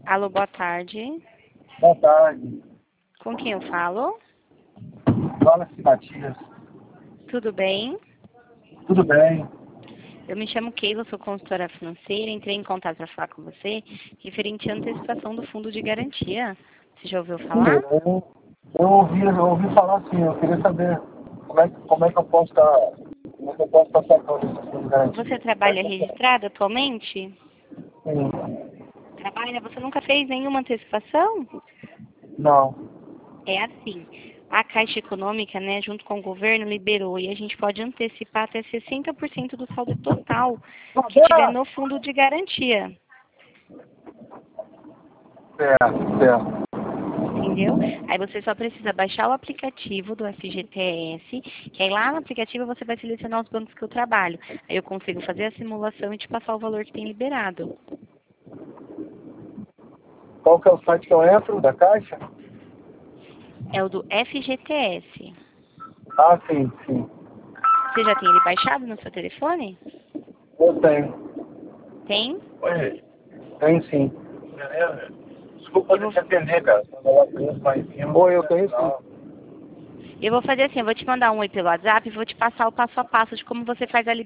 Alô, boa tarde. Boa tarde. Com quem eu falo? Fala-se Matias. Tudo bem? Tudo bem? Eu me chamo Keila, sou consultora financeira. Entrei em contato para falar com você referente à antecipação do fundo de garantia. Você já ouviu falar? Eu ouvi falar sim, eu queria saber como é que eu posso estar sacando esse fundo de garantia. Você trabalha registrado atualmente? Sim. Trabalha? Você nunca fez nenhuma antecipação? Não. É assim, a Caixa Econômica, né, junto com o governo, liberou e a gente pode antecipar até 60% do saldo total que tiver no fundo de garantia, Certo. entendeu? Aí você só precisa baixar o aplicativo do FGTS, que aí lá no aplicativo você vai selecionar os bancos que eu trabalho. Aí eu consigo fazer a simulação e te passar o valor que tem liberado. Qual que é o site que eu entro da Caixa? É o do FGTS. Ah, sim. Você já tem ele baixado no seu telefone? Eu tenho. Tem? Oi. Tenho sim. Desculpa te atender, cara. Oi, eu tenho sim. Eu vou fazer assim, eu vou te mandar um oi pelo WhatsApp e vou te passar o passo a passo de como você faz a